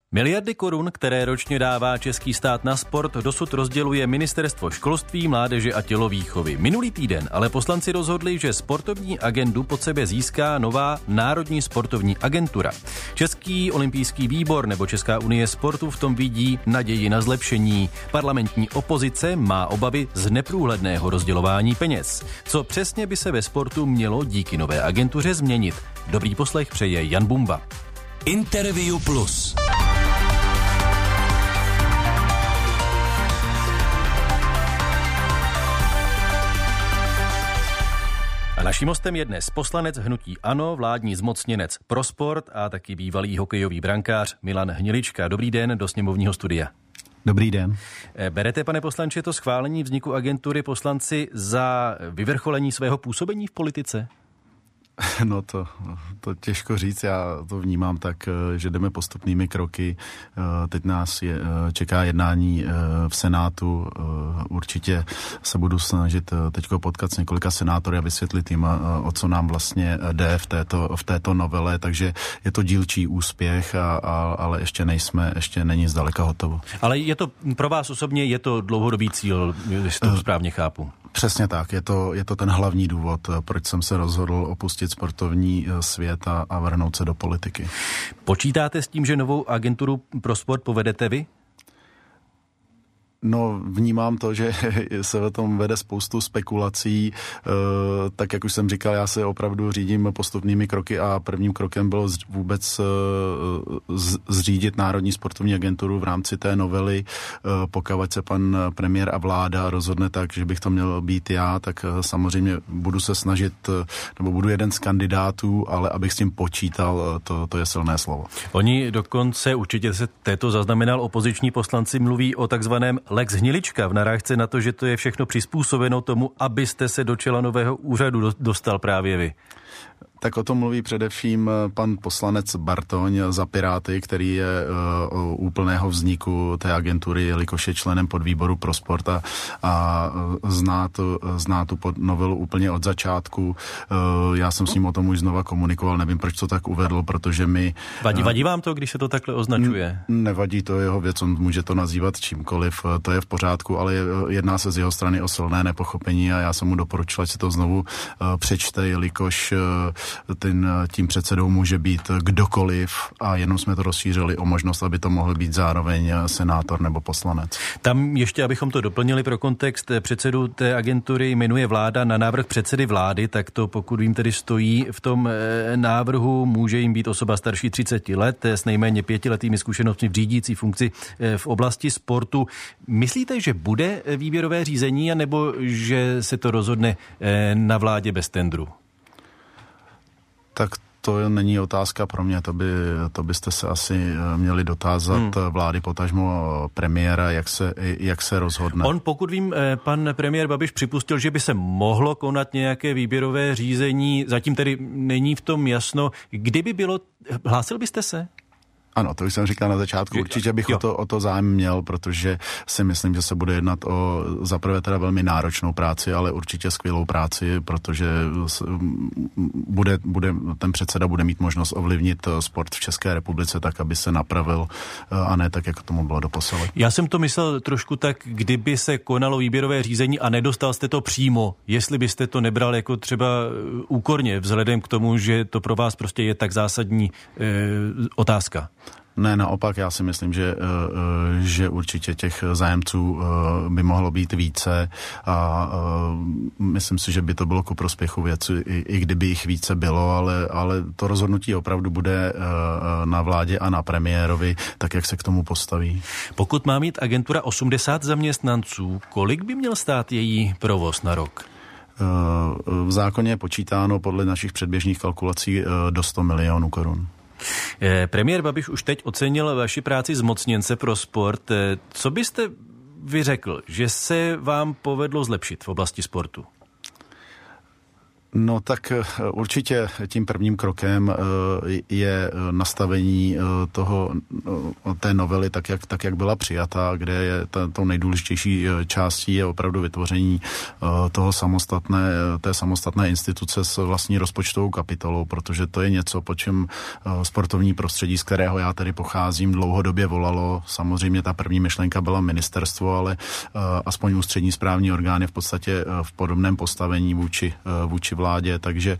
Miliardy korun, které ročně dává český stát na sport, dosud rozděluje Ministerstvo školství, mládeže a tělovýchovy. Minulý týden ale poslanci rozhodli, že sportovní agendu pod sebe získá nová Národní sportovní agentura. Český olympijský výbor nebo Česká unie sportu v tom vidí naději na zlepšení. Parlamentní opozice má obavy z neprůhledného rozdělování peněz. Co přesně by se ve sportu mělo díky nové agentuře změnit? Dobrý poslech přeje Jan Bumba. Interview Plus. A naším hostem je dnes poslanec hnutí ANO, vládní zmocněnec pro sport a taky bývalý hokejový brankář Milan Hnilička. Dobrý den do sněmovního studia. Dobrý den. Berete, pane poslanče, to schválení vzniku agentury poslanci za vyvrcholení svého působení v politice? No to těžko říct, já to vnímám tak, že jdeme postupnými kroky. Teď nás čeká jednání v Senátu. Určitě se budu snažit teďko potkat s několika senátory a vysvětlit jim, o co nám vlastně jde v této novele, takže je to dílčí úspěch, ale ještě není zdaleka hotovo. Ale je to pro vás osobně, je to dlouhodobý cíl, jestli to správně chápu? Přesně tak, je to ten hlavní důvod, proč jsem se rozhodl opustit sportovní svět a vrhnout se do politiky. Počítáte s tím, že novou agenturu pro sport povedete vy? No, vnímám to, že se o tom vede spoustu spekulací. Tak, jak už jsem říkal, já se opravdu řídím postupnými kroky a prvním krokem bylo vůbec zřídit Národní sportovní agenturu v rámci té novely. Pokud se pan premiér a vláda rozhodne tak, že bych to měl být já, tak samozřejmě budu se snažit, nebo budu jeden z kandidátů, ale abych s tím počítal, to je silné slovo. Oni dokonce, určitě se této zaznamenal, opoziční poslanci mluví o takzvaném Lex Hnilička v narážce na to, že to je všechno přizpůsobeno tomu, abyste se do čela nového úřadu dostal právě vy. Tak o tom mluví především pan poslanec Bartoň za Piráty, který je u plného vzniku té agentury, jelikož je členem podvýboru pro sport a zná tu novelu úplně od začátku. Já jsem s ním o tom už znova komunikoval, nevím, proč to tak uvedl, protože mi... Vadí vám to, když se to takhle označuje? Nevadí, to jeho věc, on může to nazývat čímkoliv, to je v pořádku, ale jedná se z jeho strany o silné nepochopení a já jsem mu doporučil, ať si to znovu přečte, jelikož tím předsedou může být kdokoliv a jenom jsme to rozšířili o možnost, aby to mohl být zároveň senátor nebo poslanec. Tam ještě, abychom to doplnili pro kontext, předsedu té agentury jmenuje vláda na návrh předsedy vlády, tak to pokud vím tedy stojí v tom návrhu, může jim být osoba starší 30 let s nejméně 5letými zkušenostmi v řídící funkci v oblasti sportu. Myslíte, že bude výběrové řízení, anebo že se to rozhodne na vládě bez tendru? Tak to není otázka pro mě, to byste se asi měli dotázat vlády, potažmo premiéra, jak se rozhodne. On, pokud vím, pan premiér Babiš připustil, že by se mohlo konat nějaké výběrové řízení, zatím tedy není v tom jasno. Kdyby bylo, hlásil byste se? Ano, to už jsem říkal na začátku. Určitě bych o to zájem měl, protože si myslím, že se bude jednat o zaprvé teda velmi náročnou práci, ale určitě skvělou práci, protože ten předseda bude mít možnost ovlivnit sport v České republice tak, aby se napravil a ne tak, jak tomu bylo doposud. Já jsem to myslel trošku tak, kdyby se konalo výběrové řízení a nedostal jste to přímo, jestli byste to nebral jako třeba úkorně, vzhledem k tomu, že to pro vás prostě je tak zásadní otázka. Ne, naopak, já si myslím, že určitě těch zájemců by mohlo být více a myslím si, že by to bylo ku prospěchu věci, i kdyby jich více bylo, ale to rozhodnutí opravdu bude na vládě a na premiérovi, tak jak se k tomu postaví. Pokud má mít agentura 80 zaměstnanců, kolik by měl stát její provoz na rok? V zákoně je počítáno podle našich předběžných kalkulací do 100 milionů korun. Premiér Babiš už teď ocenil vaši práci zmocněnce pro sport. Co byste vy řekl, že se vám povedlo zlepšit v oblasti sportu? No tak určitě tím prvním krokem je nastavení té novely tak, jak byla přijata, kde je tou nejdůležitější částí je opravdu vytvoření té samostatné instituce s vlastní rozpočtovou kapitolou, protože to je něco, po čem sportovní prostředí, z kterého já tedy pocházím, dlouhodobě volalo. Samozřejmě ta první myšlenka byla ministerstvo, ale aspoň ústřední správní orgán je v podstatě v podobném postavení vůči vládě, takže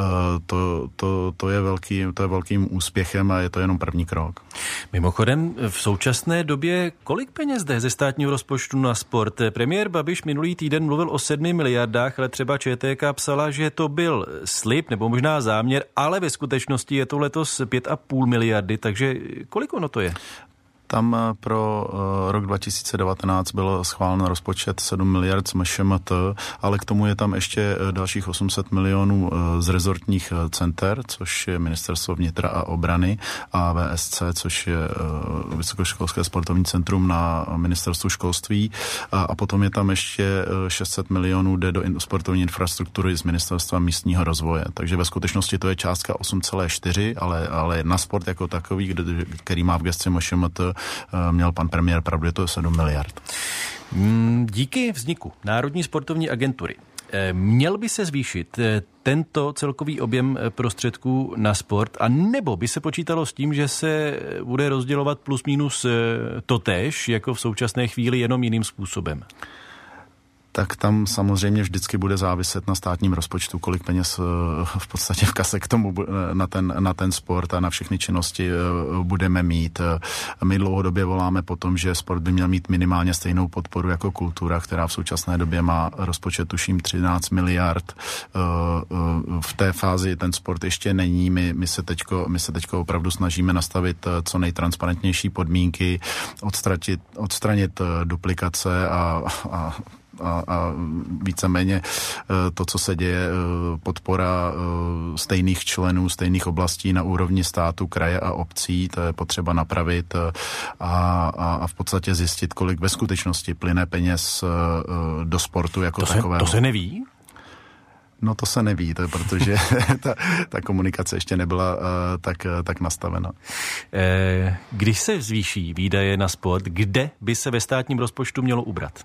to je velkým úspěchem a je to jenom první krok. Mimochodem, v současné době kolik peněz jde ze státního rozpočtu na sport? Premiér Babiš minulý týden mluvil o 7 miliardách, ale třeba ČTK psala, že to byl slib nebo možná záměr, ale ve skutečnosti je to letos 5,5 miliardy, takže kolik ono to je? Tam pro rok 2019 byl schválen rozpočet 7 miliard z MŠMT, ale k tomu je tam ještě dalších 800 milionů z rezortních center, což je Ministerstvo vnitra a obrany, a VSC, což je Vysokoškolské sportovní centrum na Ministerstvu školství, a potom je tam ještě 600 milionů jde do sportovní infrastruktury z Ministerstva místního rozvoje. Takže ve skutečnosti to je částka 8,4, ale na sport jako takový, který má v gesci MŠMT, měl pan premiér pravdu, je to 7 miliard. Díky vzniku Národní sportovní agentury měl by se zvýšit tento celkový objem prostředků na sport, a nebo by se počítalo s tím, že se bude rozdělovat plus minus totéž, jako v současné chvíli, jenom jiným způsobem? Tak tam samozřejmě vždycky bude záviset na státním rozpočtu, kolik peněz v podstatě v kase k tomu na ten sport a na všechny činnosti budeme mít. My dlouhodobě voláme po tom, že sport by měl mít minimálně stejnou podporu jako kultura, která v současné době má rozpočet tuším 13 miliard. V té fázi ten sport ještě není. My se teďko opravdu snažíme nastavit co nejtransparentnější podmínky, odstranit duplikace a víceméně to, co se děje, podpora stejných členů, stejných oblastí na úrovni státu, kraje a obcí, to je potřeba napravit a v podstatě zjistit, kolik ve skutečnosti plyne peněz do sportu jako takového. To se neví? No to se neví, to je protože ta komunikace ještě nebyla tak nastavena. Když se zvýší výdaje na sport, kde by se ve státním rozpočtu mělo ubrat?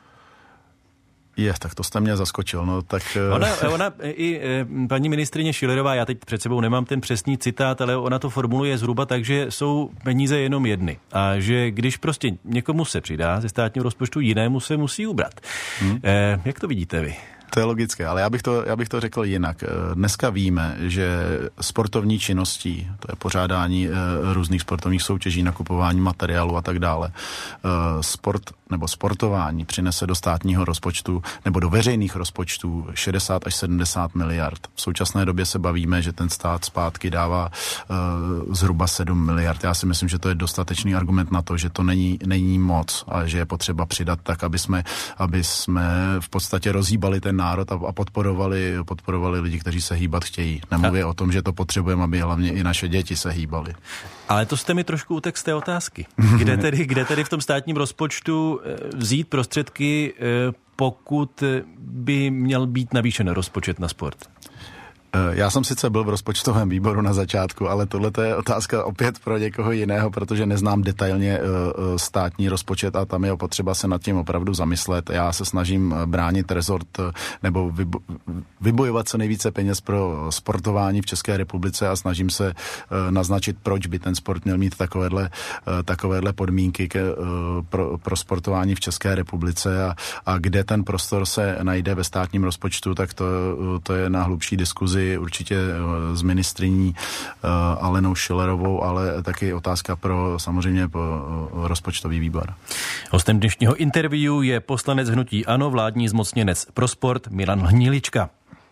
Tak to jste mě zaskočil. No, tak... Ona i paní ministryně Schillerová, já teď před sebou nemám ten přesný citát, ale ona to formuluje zhruba tak, že jsou peníze jenom jedny. A že když prostě někomu se přidá ze státního rozpočtu, jinému se musí ubrat. Jak to vidíte vy? To je logické, ale já bych to řekl jinak. Dneska víme, že sportovní činností, to je pořádání různých sportovních soutěží, nakupování materiálu a tak dále, sport nebo sportování přinese do státního rozpočtu nebo do veřejných rozpočtů 60 až 70 miliard. V současné době se bavíme, že ten stát zpátky dává zhruba 7 miliard. Já si myslím, že to je dostatečný argument na to, že to není moc a že je potřeba přidat tak, aby jsme v podstatě rozhýbali ten národ a podporovali lidi, kteří se hýbat chtějí. Nemluvě o tom, že to potřebujeme, aby hlavně i naše děti se hýbaly. Ale to jste mi trošku utek z té otázky. Kde tedy v tom státním rozpočtu vzít prostředky, pokud by měl být navýšen rozpočet na sport? Já jsem sice byl v rozpočtovém výboru na začátku, ale tohle je otázka opět pro někoho jiného, protože neznám detailně státní rozpočet a tam je potřeba se nad tím opravdu zamyslet. Já se snažím bránit rezort nebo vybojovat co nejvíce peněz pro sportování v České republice a snažím se naznačit, proč by ten sport měl mít takovéhle podmínky pro sportování v České republice a kde ten prostor se najde ve státním rozpočtu, tak to je na hlubší diskuzi určitě s ministryní Alenou Schillerovou, ale taky otázka pro samozřejmě rozpočtový výbor. Hostem dnešního interview je poslanec hnutí ANO, vládní zmocněnec pro sport Milan Hnilička.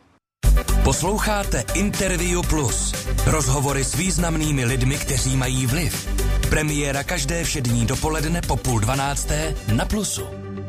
Posloucháte Interview Plus. Rozhovory s významnými lidmi, kteří mají vliv. Premiéra každé všední dopoledne po 11:30 na Plusu.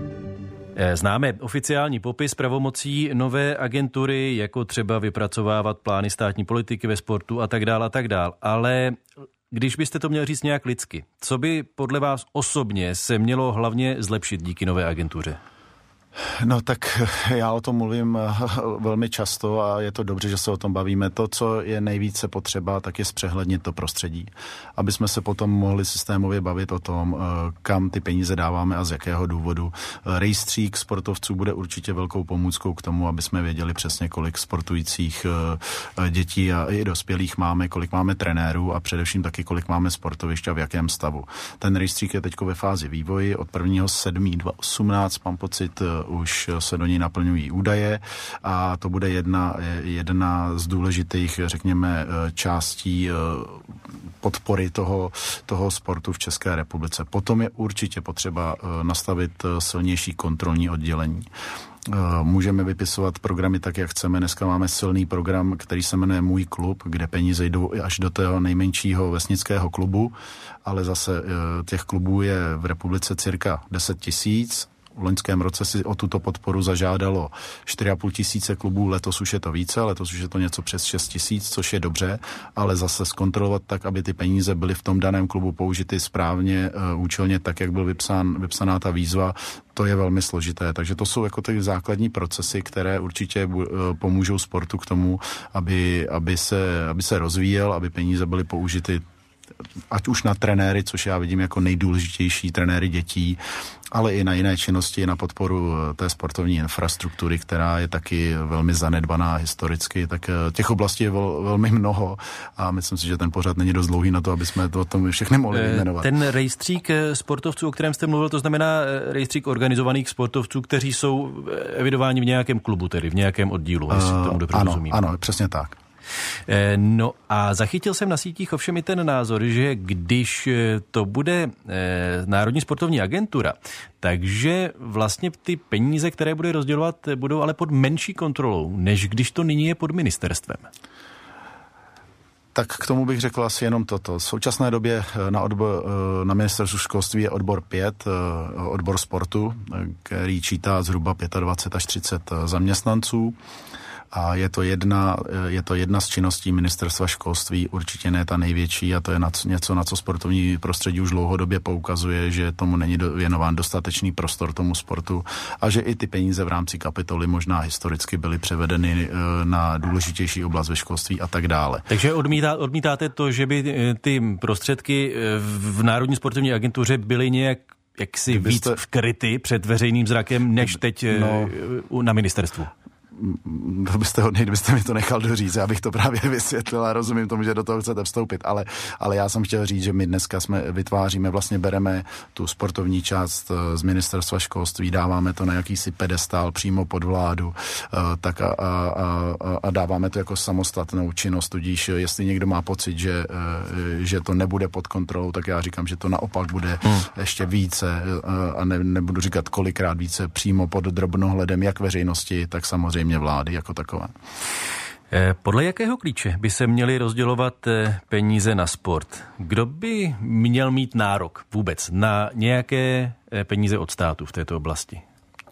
Známe oficiální popis pravomocí nové agentury, jako třeba vypracovávat plány státní politiky ve sportu a tak dál, ale když byste to měl říct nějak lidsky, co by podle vás osobně se mělo hlavně zlepšit díky nové agentuře? No tak já o tom mluvím velmi často a je to dobře, že se o tom bavíme. To, co je nejvíce potřeba, tak je zpřehlednit to prostředí. Aby jsme se potom mohli systémově bavit o tom, kam ty peníze dáváme a z jakého důvodu. Rejstřík sportovců bude určitě velkou pomůckou k tomu, aby jsme věděli přesně, kolik sportujících dětí a i dospělých máme, kolik máme trenérů a především taky, kolik máme sportovišť a v jakém stavu. Ten rejstřík je teď ve fázi vývoji. Od 1.7.2018 mám pocit, už se do něj naplňují údaje a to bude jedna z důležitých, řekněme, částí podpory toho sportu v České republice. Potom je určitě potřeba nastavit silnější kontrolní oddělení. Můžeme vypisovat programy tak, jak chceme. Dneska máme silný program, který se jmenuje Můj klub, kde peníze jdou až do toho nejmenšího vesnického klubu, ale zase těch klubů je v republice cirka 10 000. V loňském roce si o tuto podporu zažádalo 4,5 tisíce klubů, letos už je to více, letos už je to něco přes 6 000, což je dobře, ale zase zkontrolovat tak, aby ty peníze byly v tom daném klubu použity správně, účelně tak, jak byl vypsaná ta výzva, to je velmi složité. Takže to jsou jako ty základní procesy, které určitě pomůžou sportu k tomu, aby se rozvíjel, aby peníze byly použity ať už na trenéry, což já vidím jako nejdůležitější, trenéry dětí, ale i na jiné činnosti, na podporu té sportovní infrastruktury, která je taky velmi zanedbaná historicky, tak těch oblastí je velmi mnoho a myslím si, že ten pořad není dost dlouhý na to, aby jsme to o tom všechny mohli vyjmenovat. Ten rejstřík sportovců, o kterém jste mluvil, to znamená rejstřík organizovaných sportovců, kteří jsou evidováni v nějakém klubu, tedy v nějakém oddílu, jestli tomu dobře rozumím. Ano, přesně tak. No a zachytil jsem na sítích ovšem i ten názor, že když to bude Národní sportovní agentura, takže vlastně ty peníze, které bude rozdělovat, budou ale pod menší kontrolou, než když to nyní je pod ministerstvem. Tak k tomu bych řekl asi jenom toto. V současné době na ministerstvu školství je odbor 5, odbor sportu, který čítá zhruba 25 až 30 zaměstnanců. A je to jedna z činností ministerstva školství, určitě ne ta největší a to je něco, na co sportovní prostředí už dlouhodobě poukazuje, že tomu není věnován dostatečný prostor tomu sportu a že i ty peníze v rámci kapitoly možná historicky byly převedeny na důležitější oblast ve školství a tak dále. Takže odmítáte to, že by ty prostředky v Národní sportovní agentuře byly nějak jaksi víc vkryty před veřejným zrakem, než teď na ministerstvu? To byste hodný, kdybyste mi to nechal doříct, já bych to právě vysvětlil a rozumím tomu, že do toho chcete vstoupit, ale já jsem chtěl říct, že my dneska bereme tu sportovní část z ministerstva školství, dáváme to na jakýsi pedestál přímo pod vládu, tak a dáváme to jako samostatnou činnost, tudíž jestli někdo má pocit, že to nebude pod kontrolou, tak já říkám, že to naopak bude ještě více a nebudu říkat kolikrát více přímo pod drobnohledem jak veřejnosti, tak samozřejmě vlády jako takové. Podle jakého klíče by se měly rozdělovat peníze na sport? Kdo by měl mít nárok vůbec na nějaké peníze od státu v této oblasti?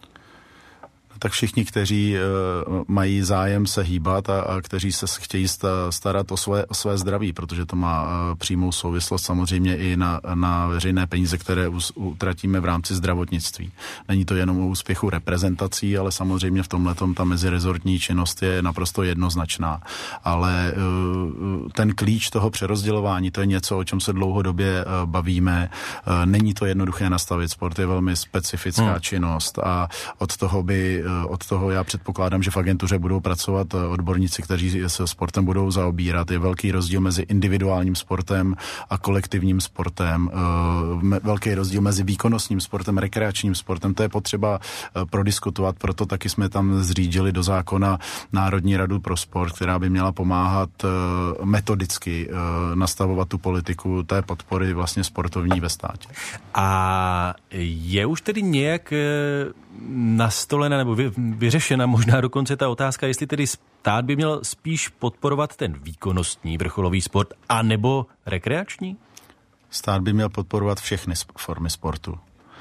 Tak všichni, kteří mají zájem se hýbat a kteří se chtějí starat o své zdraví, protože to má přímou souvislost samozřejmě i na veřejné peníze, které utratíme v rámci zdravotnictví. Není to jenom o úspěchu reprezentací, ale samozřejmě v tomhletom ta mezirezortní činnost je naprosto jednoznačná. Ale ten klíč toho přerozdělování, to je něco, o čem se dlouhodobě bavíme. Není to jednoduché nastavit. Sport je velmi specifická činnost a od toho já předpokládám, že v agentuře budou pracovat odborníci, kteří se sportem budou zaobírat. Je velký rozdíl mezi individuálním sportem a kolektivním sportem. Velký rozdíl mezi výkonnostním sportem, rekreačním sportem. To je potřeba prodiskutovat, proto taky jsme tam zřídili do zákona Národní radu pro sport, která by měla pomáhat metodicky nastavovat tu politiku té podpory vlastně sportovní ve státě. A je už tedy nějak nastolena nebo vyřešena možná dokonce ta otázka, jestli tedy stát by měl spíš podporovat ten výkonnostní vrcholový sport anebo rekreační? Stát by měl podporovat všechny formy sportu.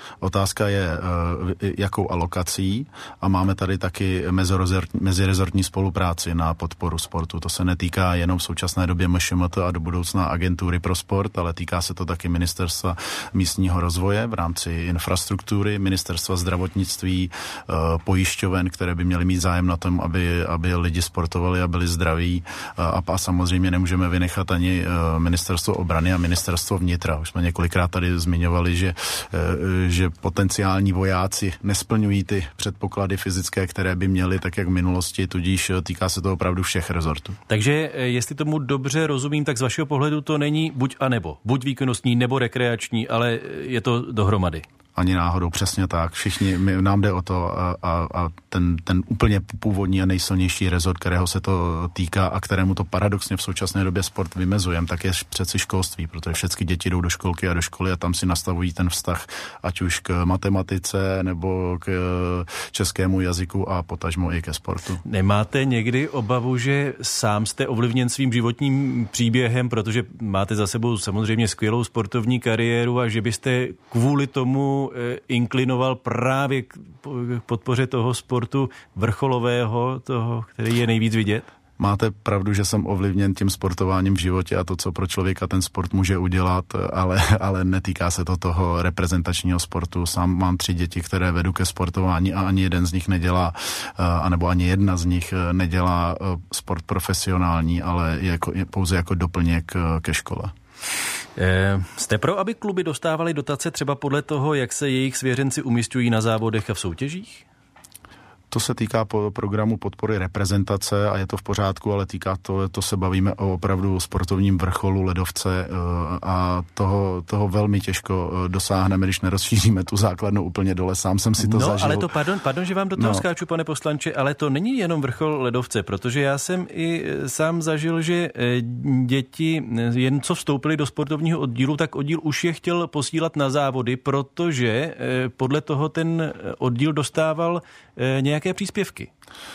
Otázka je, jakou alokací, a máme tady taky mezirezortní spolupráci na podporu sportu. To se netýká jenom v současné době MŠMT a do budoucna agentury pro sport, ale týká se to taky ministerstva místního rozvoje v rámci infrastruktury, ministerstva zdravotnictví, pojišťoven, které by měly mít zájem na tom, aby lidi sportovali a byli zdraví. A samozřejmě nemůžeme vynechat ani ministerstvo obrany a ministerstvo vnitra. Už jsme několikrát tady zmiňovali, že potenciální vojáci nesplňují ty předpoklady fyzické, které by měli, tak jak v minulosti, tudíž týká se to opravdu všech rezortů. Takže jestli tomu dobře rozumím, tak z vašeho pohledu to není buď a nebo. Buď výkonnostní nebo rekreační, ale je to dohromady. Ani náhodou, přesně tak. Všichni, nám jde o to a ten úplně původní a nejsilnější rezort, kterého se to týká a kterému to paradoxně v současné době sport vymezujeme, tak je přeci školství, protože všechny děti jdou do školky a do školy a tam si nastavují ten vztah, ať už k matematice nebo k českému jazyku a potažmo i ke sportu. Nemáte někdy obavu, že sám jste ovlivněn svým životním příběhem, protože máte za sebou samozřejmě skvělou sportovní kariéru a že byste kvůli tomu inklinoval právě k podpoře toho sportu vrcholového, toho, který je nejvíc vidět? Máte pravdu, že jsem ovlivněn tím sportováním v životě a to, co pro člověka ten sport může udělat, ale netýká se to toho reprezentačního sportu. Sám mám 3 děti, které vedu ke sportování a ani jeden z nich nedělá, anebo ani jedna z nich nedělá sport profesionální, ale je pouze jako doplněk ke škole. Jste pro, aby kluby dostávaly dotace třeba podle toho, jak se jejich svěřenci umísťují na závodech a v soutěžích? To se týká programu podpory reprezentace a je to v pořádku, ale týká to se bavíme o opravdu sportovním vrcholu ledovce a toho velmi těžko dosáhneme, když nerozšíříme tu základnu úplně dole. Sám jsem si to zažil. Ale to, pardon, že vám do toho skáču, pane poslanče, ale to není jenom vrchol ledovce, protože já jsem i sám zažil, že děti, jen co vstoupili do sportovního oddílu, tak oddíl už je chtěl posílat na závody, protože podle toho ten oddíl dostával nějaké příspěvky.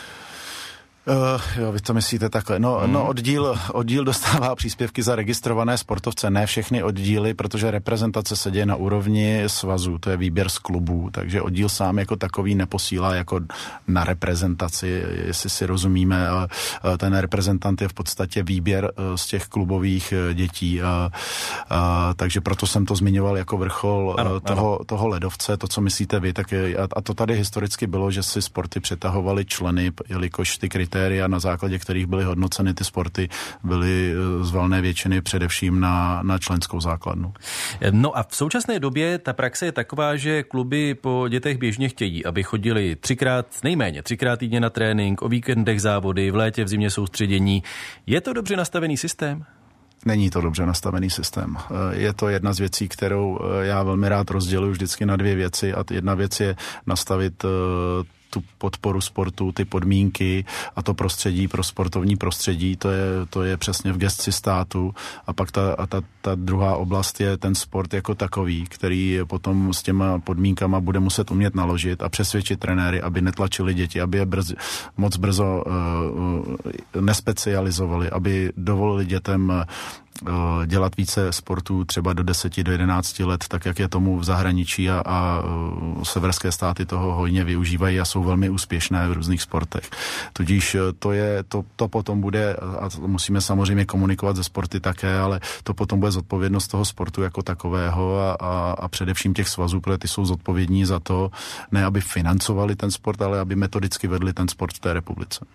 Jo, vy to myslíte takhle. Oddíl dostává příspěvky za registrované sportovce, ne všechny oddíly, protože reprezentace se děje na úrovni svazů, to je výběr z klubů, takže oddíl sám jako takový neposílá jako na reprezentaci, jestli si rozumíme, ten reprezentant je v podstatě výběr z těch klubových dětí, takže proto jsem to zmiňoval jako vrchol toho ledovce, to, co myslíte vy, tak a to tady historicky bylo, že si sporty přetahovaly členy, jelikož ty kritéria, na základě kterých byly hodnoceny ty sporty, byly z valné většiny především na členskou základnu. No a v současné době ta praxe je taková, že kluby po dětech běžně chtějí, aby chodili nejméně třikrát týdně na trénink, o víkendech závody, v létě, v zimě soustředění. Je to dobře nastavený systém? Není to dobře nastavený systém. Je to jedna z věcí, kterou já velmi rád rozděluji vždycky na 2 věci a jedna věc je nastavit tu podporu sportu, ty podmínky a to prostředí pro sportovní prostředí, to je přesně v gesci státu a pak ta druhá oblast je ten sport jako takový, který potom s těma podmínkama bude muset umět naložit a přesvědčit trenéry, aby netlačili děti, aby je moc brzo nespecializovali, aby dovolili dětem dělat více sportů třeba do 10, do 11 let, tak jak je tomu v zahraničí a severské státy toho hojně využívají a jsou velmi úspěšné v různých sportech. Tudíž to potom bude, a musíme samozřejmě komunikovat ze sporty také, ale to potom bude zodpovědnost toho sportu jako takového a především těch svazů, protože ty jsou zodpovědní za to, ne aby financovali ten sport, ale aby metodicky vedli ten sport v té republice.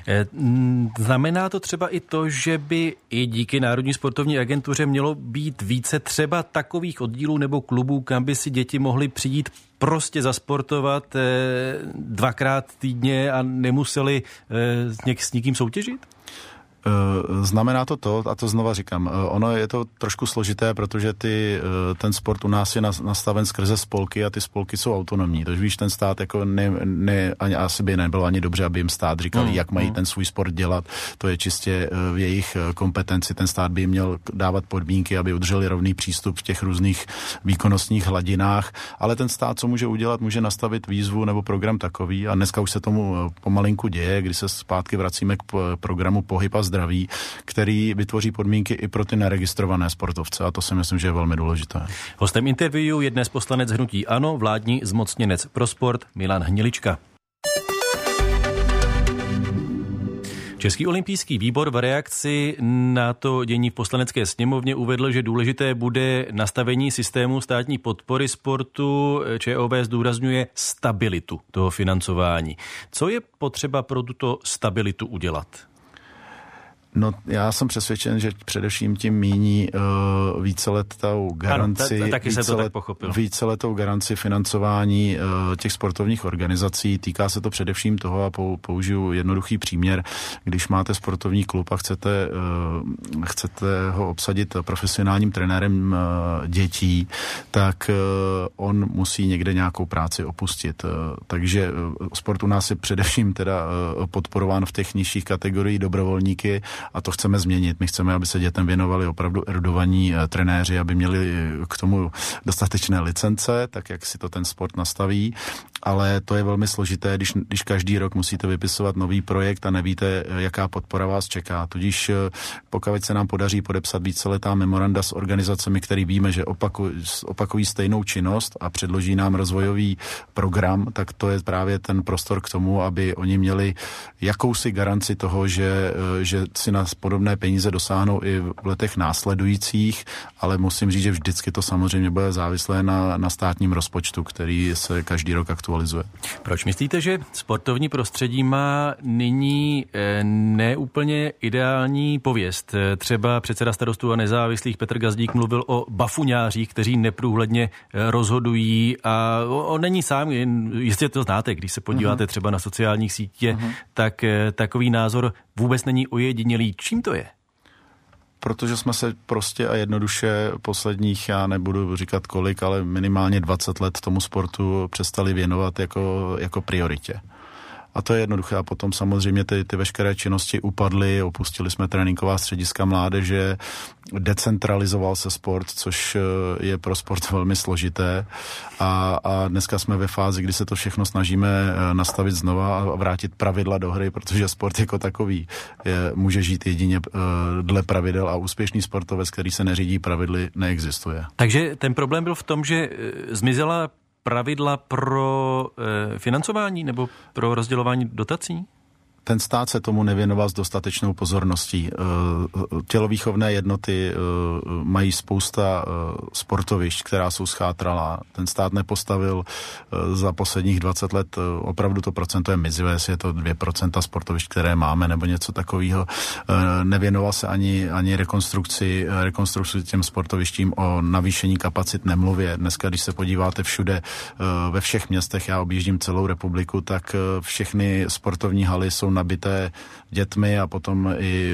Znamená to třeba i to, že by i díky Národní sportovní agentuře mělo být více třeba takových oddílů nebo klubů, kam by si děti mohly přijít prostě zasportovat 2krát týdně a nemuseli s někým soutěžit? Znamená to, a to znova říkám, ono je to trošku složité, protože ten sport u nás je nastaven skrze spolky a ty spolky jsou autonomní. Takže víš, ten stát jako asi by nebylo ani dobře, aby jim stát říkali, jak mají ten svůj sport dělat. To je čistě v jejich kompetenci. Ten stát by jim měl dávat podmínky, aby udrželi rovný přístup v těch různých výkonnostních hladinách, ale ten stát, co může udělat, může nastavit výzvu nebo program takový a dneska už se tomu pomalinku děje, kdy se zpátky vracíme k programu Pohyb a zdraví, zdraví, který vytvoří podmínky i pro ty neregistrované sportovce a to si myslím, že je velmi důležité. Hostem interview je dnes poslanec hnutí ANO, vládní zmocněnec pro sport Milan Hnilička. Český olympijský výbor v reakci na to dění v Poslanecké sněmovně uvedl, že důležité bude nastavení systému státní podpory sportu. ČOV zdůrazňuje stabilitu toho financování. Co je potřeba pro tuto stabilitu udělat? No, já jsem přesvědčen, že především tím míní víceletou garanci, ano, taky se to tak pochopilo. Víceletou garanci financování těch sportovních organizací. Týká se to především toho, a použiju jednoduchý příměr, když máte sportovní klub a chcete ho obsadit profesionálním trenérem dětí, tak on musí někde nějakou práci opustit. Takže sport u nás je především teda podporován v těch nižších kategoriích dobrovolníky, a to chceme změnit. My chceme, aby se dětem věnovali opravdu erudovaní trenéři, aby měli k tomu dostatečné licence, tak jak si to ten sport nastaví, ale to je velmi složité, když každý rok musíte vypisovat nový projekt a nevíte, jaká podpora vás čeká. Tudíž pokud se nám podaří podepsat víceletá memoranda s organizacemi, které víme, že opakují stejnou činnost a předloží nám rozvojový program, tak to je právě ten prostor k tomu, aby oni měli jakousi garanci toho, že si na podobné peníze dosáhnou i v letech následujících, ale musím říct, že vždycky to samozřejmě bude závislé na státním rozpočtu, který se každý rok aktualizuje. Proč myslíte, že sportovní prostředí má nyní neúplně ideální pověst? Třeba předseda Starostů a nezávislých Petr Gazdík mluvil o bafuňářích, kteří neprůhledně rozhodují a on není sám, jistě to znáte, když se podíváte třeba na sociálních sítě, tak takový názor vůbec není ojedinělý. Čím to je? Protože jsme se prostě a jednoduše posledních, já nebudu říkat kolik, ale minimálně 20 let tomu sportu přestali věnovat jako prioritě. A to je jednoduché. A potom samozřejmě ty veškeré činnosti upadly, opustili jsme tréninková střediska mládeže, decentralizoval se sport, což je pro sport velmi složité. A dneska jsme ve fázi, kdy se to všechno snažíme nastavit znova a vrátit pravidla do hry, protože sport jako takový může žít jedině dle pravidel a úspěšný sportovec, který se neřídí pravidly, neexistuje. Takže ten problém byl v tom, že zmizela pravidla pro financování nebo pro rozdělování dotací? Ten stát se tomu nevěnoval s dostatečnou pozorností. Tělovýchovné jednoty mají spousta sportovišť, která jsou schátralá. Ten stát nepostavil za posledních 20 let, opravdu to procento je mizivé, jestli je to 2% sportovišť, které máme, nebo něco takového. Nevěnoval se ani rekonstrukci těm sportovištím, o navýšení kapacit nemluvě. Dneska, když se podíváte všude, ve všech městech, já objíždím celou republiku, tak všechny sportovní haly jsou nabité dětmi a potom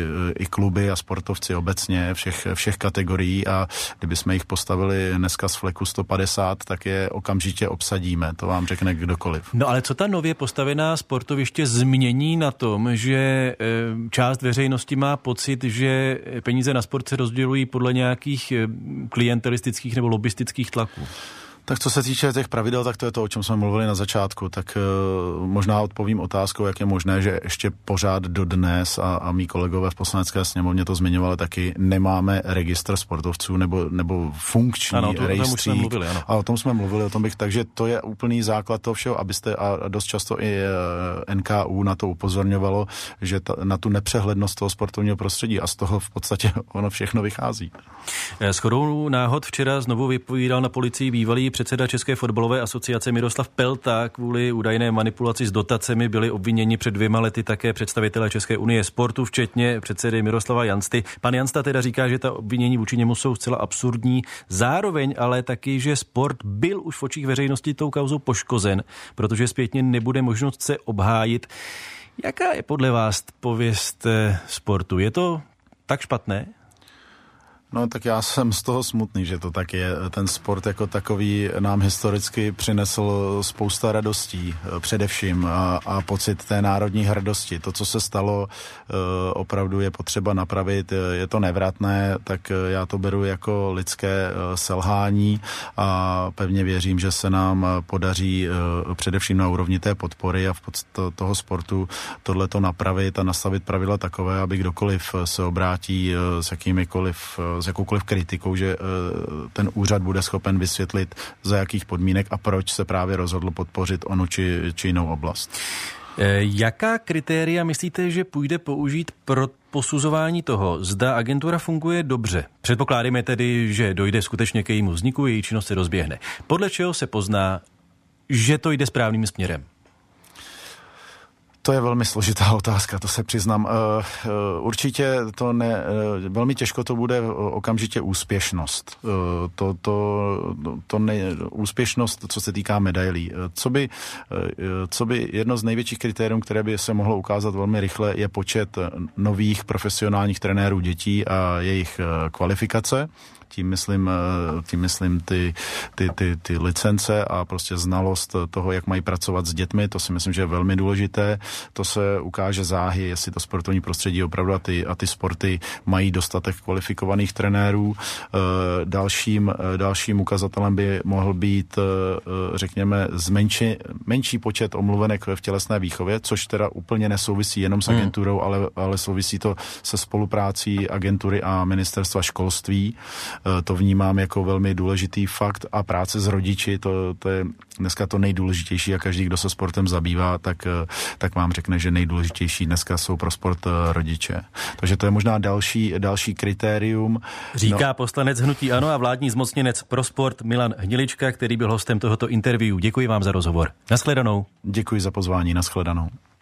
i kluby a sportovci obecně všech kategorií a kdybychom jich postavili dneska z fleku 150, tak je okamžitě obsadíme, to vám řekne kdokoliv. No ale co ta nově postavená sportoviště změní na tom, že část veřejnosti má pocit, že peníze na sport se rozdělují podle nějakých klientelistických nebo lobistických tlaků? Tak co se týče těch pravidel, tak to je to, o čem jsme mluvili na začátku. Tak možná odpovím otázkou, jak je možné, že ještě pořád dodnes a mý kolegové v Poslanecké sněmovně to zmiňovali taky, nemáme registr sportovců nebo funkční rejstřík. A o tom jsme mluvili, takže to je úplný základ toho všeho, abyste, a dost často i NKÚ na to upozorňovalo, že na tu nepřehlednost toho sportovního prostředí a z toho v podstatě ono všechno vychází. Shodou náhod včera znovu vypovídal na policii bývalý předseda České fotbalové asociace Miroslav Pelta. Kvůli údajné manipulaci s dotacemi byli obviněni před 2 lety také představitelé České unie sportu, včetně předsedy Miroslava Jansty. Pan Jansta teda říká, že ta obvinění vůči němu jsou zcela absurdní. Zároveň ale taky, že sport byl už v očích veřejnosti tou kauzou poškozen, protože zpětně nebude možnost se obhájit. Jaká je podle vás pověst sportu? Je to tak špatné? No tak já jsem z toho smutný, že to tak je. Ten sport jako takový nám historicky přinesl spousta radostí, především a pocit té národní hrdosti. To, co se stalo, opravdu je potřeba napravit, je to nevratné, tak já to beru jako lidské selhání a pevně věřím, že se nám podaří především na úrovni té podpory a v toho sportu tohleto napravit a nastavit pravidla takové, aby kdokoliv se obrátí s jakoukoliv kritikou, že ten úřad bude schopen vysvětlit, za jakých podmínek a proč se právě rozhodl podpořit onu či jinou oblast. Jaká kritéria myslíte, že půjde použít pro posuzování toho, zda agentura funguje dobře? Předpokládáme tedy, že dojde skutečně k jejímu vzniku, její činnost se rozběhne. Podle čeho se pozná, že to jde správným směrem? To je velmi složitá otázka, to se přiznám. Určitě velmi těžko to bude okamžitě úspěšnost. Úspěšnost, co se týká medailí. Co by jedno z největších kritériů, které by se mohlo ukázat velmi rychle, je počet nových profesionálních trenérů dětí a jejich kvalifikace. Tím myslím ty licence a prostě znalost toho, jak mají pracovat s dětmi, to si myslím, že je velmi důležité. To se ukáže záhy, jestli to sportovní prostředí opravdu a ty sporty mají dostatek kvalifikovaných trenérů. Dalším ukazatelem by mohl být, řekněme, menší počet omluvenek v tělesné výchově, což teda úplně nesouvisí jenom s agenturou, ale souvisí to se spoluprácí agentury a ministerstva školství. To vnímám jako velmi důležitý fakt a práce s rodiči, to je dneska to nejdůležitější a každý, kdo se sportem zabývá, tak vám řekne, že nejdůležitější dneska jsou pro sport rodiče. Takže to je možná další kritérium. Říká poslanec hnutí ANO a vládní zmocněnec pro sport Milan Hnilička, který byl hostem tohoto interview. Děkuji vám za rozhovor. Nashledanou. Děkuji za pozvání, nashledanou.